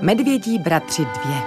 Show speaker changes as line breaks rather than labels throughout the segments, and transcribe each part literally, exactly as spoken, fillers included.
Medvědí bratři dvě.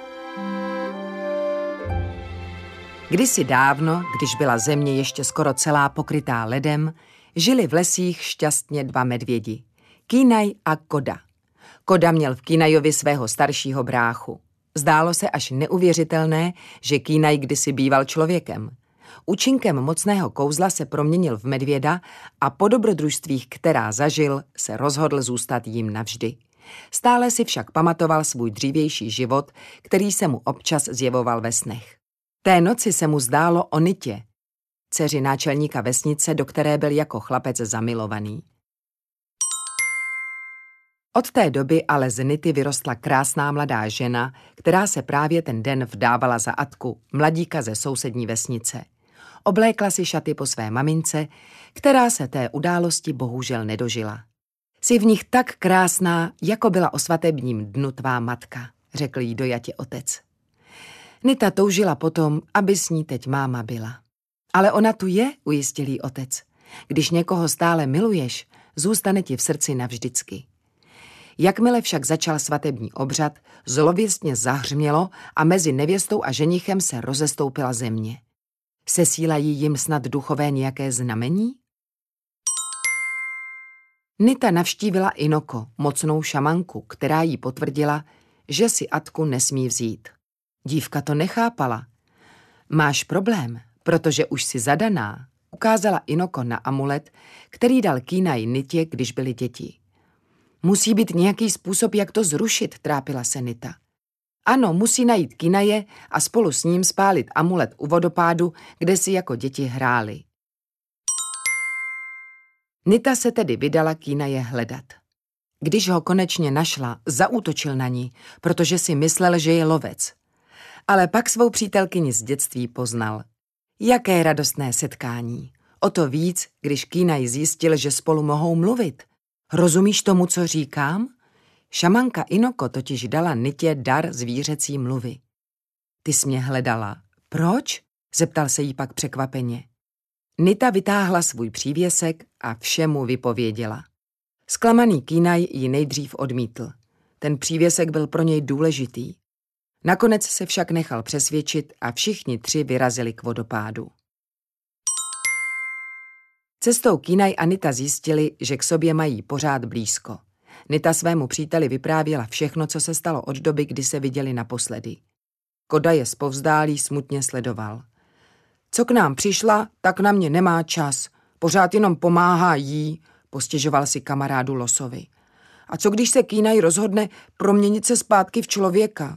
Kdysi dávno, když byla země ještě skoro celá pokrytá ledem, žili v lesích šťastně dva medvědi, Kýnaj a Koda. Koda měl v Kýnajovi svého staršího bráchu. Zdálo se až neuvěřitelné, že Kýnaj kdysi býval člověkem. Účinkem mocného kouzla se proměnil v medvěda a po dobrodružstvích, která zažil, se rozhodl zůstat jím navždy. Stále si však pamatoval svůj dřívější život, který se mu občas zjevoval ve snech. Té noci se mu zdálo o Nitě, dceři náčelníka vesnice, do které byl jako chlapec zamilovaný. Od té doby ale z Nity vyrostla krásná mladá žena, která se právě ten den vdávala za Atku, mladíka ze sousední vesnice. Oblékla si šaty po své mamince, která se té události bohužel nedožila. Jsi v nich tak krásná, jako byla o svatebním dnu tvá matka, řekl jí dojatě otec. Nita toužila potom, aby s ní teď máma byla. Ale ona tu je, ujistil jí otec. Když někoho stále miluješ, zůstane ti v srdci navždycky. Jakmile však začal svatební obřad, zlověstně zahřmělo a mezi nevěstou a ženichem se rozestoupila země. Sesílají jim snad duchové nějaké znamení? Nita navštívila Inoko, mocnou šamanku, která jí potvrdila, že si Atku nesmí vzít. Dívka to nechápala. Máš problém, protože už si zadaná, ukázala Inoko na amulet, který dal Kýnaj Nitě, když byly děti. Musí být nějaký způsob, jak to zrušit, trápila se Nita. Ano, musí najít Kýnaje a spolu s ním spálit amulet u vodopádu, kde si jako děti hráli. Nita se tedy vydala Kýnaje hledat. Když ho konečně našla, zaútočil na ní, protože si myslel, že je lovec. Ale pak svou přítelkyni z dětství poznal. Jaké radostné setkání. O to víc, když Kýnaj zjistil, že spolu mohou mluvit. Rozumíš tomu, co říkám? Šamanka Inoko totiž dala Nitě dar zvířecí mluvy. Ty jsi mě hledala. Proč? Zeptal se jí pak překvapeně. Nita vytáhla svůj přívěsek a všemu vypověděla. Zklamaný Kýnaj ji nejdřív odmítl. Ten přívěsek byl pro něj důležitý. Nakonec se však nechal přesvědčit a všichni tři vyrazili k vodopádu. Cestou Kýnaj a Nita zjistili, že k sobě mají pořád blízko. Nita svému příteli vyprávěla všechno, co se stalo od doby, kdy se viděli naposledy. Koda je zpovzdálí smutně sledoval. Co k nám přišla, tak na mě nemá čas. Pořád jenom pomáhá jí, postěžoval si kamarádu Losovi. A co když se Kýnaj rozhodne proměnit se zpátky v člověka?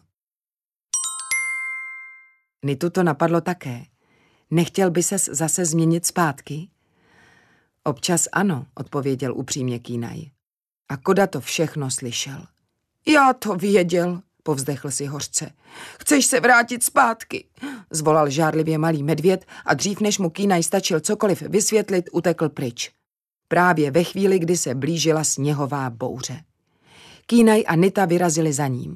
Nitu to napadlo také. Nechtěl by ses zase změnit zpátky? Občas ano, odpověděl upřímně Kýnaj. A Koda to všechno slyšel. Já to věděl, povzdechl si hořce. Chceš se vrátit zpátky? Zvolal žárlivě malý medvěd a dřív než mu Kýnaj stačil cokoliv vysvětlit, utekl pryč. Právě ve chvíli, kdy se blížila sněhová bouře. Kýnaj a Nita vyrazili za ním.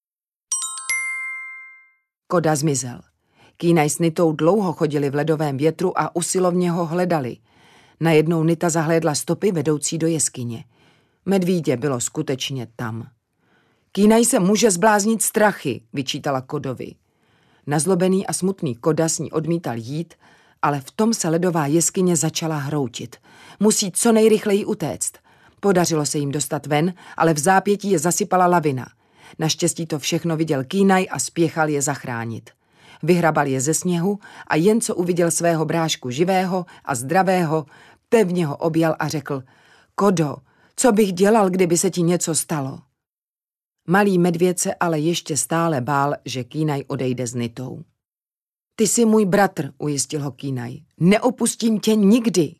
Koda zmizel. Kýnaj s Nitou dlouho chodili v ledovém větru a usilovně ho hledali. Najednou Nita zahlédla stopy vedoucí do jeskyně. Medvídě bylo skutečně tam. Kýnaj se může zbláznit strachy, vyčítala Kodovi. Nazlobený a smutný Koda s ní odmítal jít, ale v tom se ledová jeskyně začala hroutit. Musí co nejrychleji utéct. Podařilo se jim dostat ven, ale v zápětí je zasypala lavina. Naštěstí to všechno viděl Kýnaj a spěchal je zachránit. Vyhrabal je ze sněhu a jen co uviděl svého brášku živého a zdravého, pevně ho objal a řekl: Kodo, co bych dělal, kdyby se ti něco stalo? Malý medvěd se ale ještě stále bál, že Kýnaj odejde s Nitou. Ty jsi můj bratr, ujistil ho Kýnaj. Neopustím tě nikdy.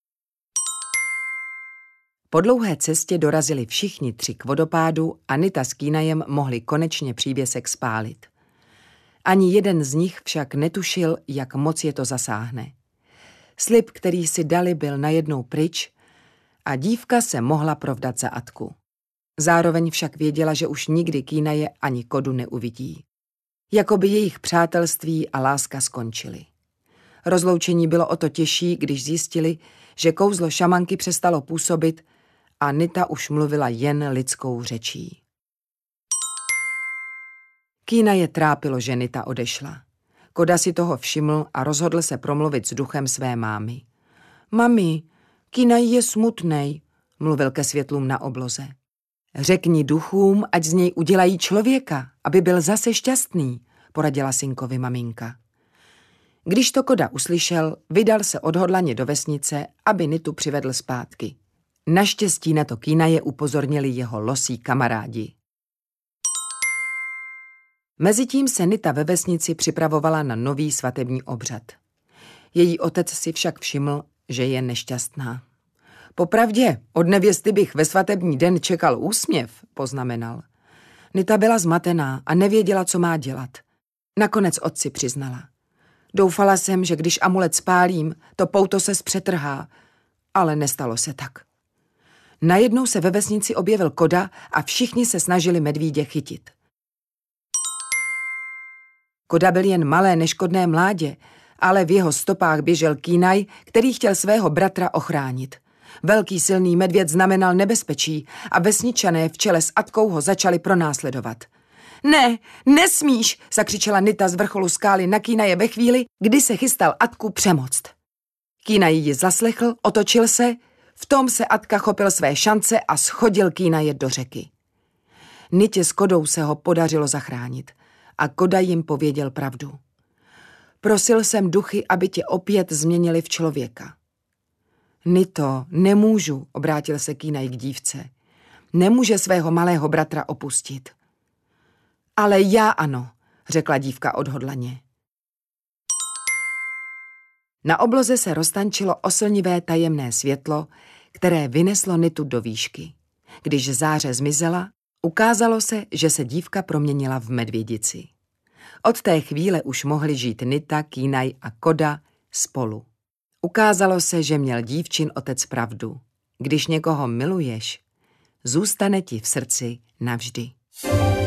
Po dlouhé cestě dorazili všichni tři k vodopádu a Nita s Kýnajem mohli konečně přívěsek spálit. Ani jeden z nich však netušil, jak moc je to zasáhne. Slib, který si dali, byl najednou pryč a dívka se mohla provdat za Atku. Zároveň však věděla, že už nikdy Kýnaje ani Kodu neuvidí. Jakoby jejich přátelství a láska skončily. Rozloučení bylo o to těžší, když zjistili, že kouzlo šamanky přestalo působit a Nita už mluvila jen lidskou řečí. Kýna je trápilo, že Nita odešla. Koda si toho všiml a rozhodl se promluvit s duchem své mámy. Mami, Kýna je smutnej, mluvil ke světlům na obloze. Řekni duchům, ať z něj udělají člověka, aby byl zase šťastný, poradila synkovi maminka. Když to Koda uslyšel, vydal se odhodlaně do vesnice, aby Nitu přivedl zpátky. Naštěstí na to Kýnaje upozornili jeho losí kamarádi. Mezitím se Nita ve vesnici připravovala na nový svatební obřad. Její otec si však všiml, že je nešťastná. Popravdě, od nevěsty bych ve svatební den čekal úsměv, poznamenal. Nita byla zmatená a nevěděla, co má dělat. Nakonec otci přiznala. Doufala jsem, že když amulet spálím, to pouto se zpřetrhá, ale nestalo se tak. Najednou se ve vesnici objevil Koda a všichni se snažili medvídě chytit. Koda byl jen malé neškodné mládě, ale v jeho stopách běžel Kýnaj, který chtěl svého bratra ochránit. Velký silný medvěd znamenal nebezpečí a vesničané v čele s Atkou ho začali pronásledovat. Ne, nesmíš, zakřičela Nita z vrcholu skály na Kýnaje ve chvíli, kdy se chystal Atku přemoct. Kýnaj ji zaslechl, otočil se, v tom se Atka chopil své šance a schodil Kýnaje do řeky. Nitě s Kodou se ho podařilo zachránit a Koda jim pověděl pravdu. Prosil jsem duchy, aby tě opět změnili v člověka. Nito, nemůžu, obrátil se Kýnaj k dívce. Nemůže svého malého bratra opustit. Ale já ano, řekla dívka odhodlaně. Na obloze se roztančilo oslnivé tajemné světlo, které vyneslo Nitu do výšky. Když záře zmizela, ukázalo se, že se dívka proměnila v medvědici. Od té chvíle už mohli žít Nita, Kýnaj a Koda spolu. Ukázalo se, že měl dívčin otec pravdu. Když někoho miluješ, zůstane ti v srdci navždy.